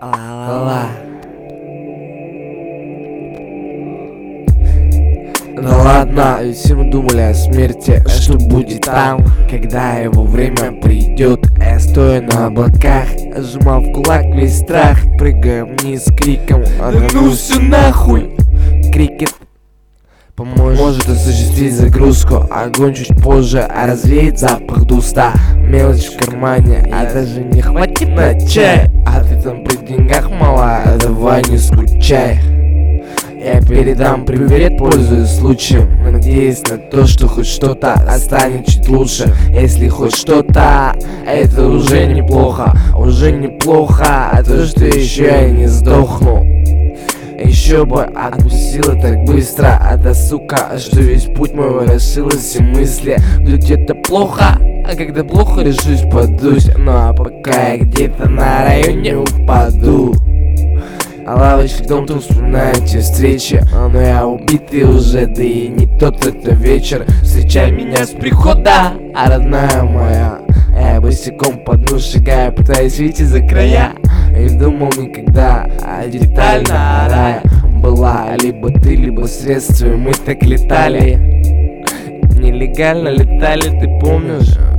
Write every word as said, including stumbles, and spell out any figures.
Ла-ла-ла. Да ладно, ведь все мы думали о смерти, что будет там, когда его время придет. Я стою на облаках, сжимал в кулак весь страх, прыгая вниз с криком: да ну все нахуй! Крикет поможет осуществить загрузку. Огонь чуть позже, а развеет запах дуста. Мелочь в кармане, а даже не хватит на чай. А ты там при деньгах мала, давай не скучай. Я передам привет, пользуясь случаем, надеясь на то, что хоть что-то останет чуть лучше. Если хоть что-то, это уже неплохо, уже неплохо. А то, что еще я не сдохну, еще бы отпустила так быстро. А да сука, что весь путь мой расшилась все мысли. Тут это плохо, а когда плохо решусь подуть. Ну а пока я где-то на районе упаду, а лавочка дом, тут вспоминаю те встречи. Но я убитый уже, да и не тот это вечер. Встречай меня с прихода, а родная моя. Я босиком по дну шагаю, пытаюсь выйти за края. И не думал никогда, а детально рая была либо ты, либо средства, мы так летали. Нелегально летали, ты помнишь?